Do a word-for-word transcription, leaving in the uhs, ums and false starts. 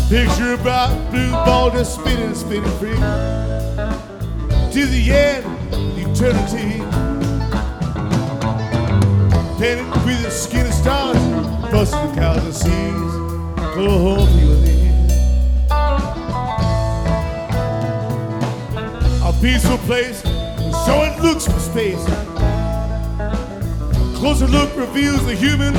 Picture about blue ball just spinning, spinning free to the end, eternity. Painted with the skin of stars, busting the clouds and seas. Go home to your land. A peaceful place, so it looks from space. A closer look reveals the human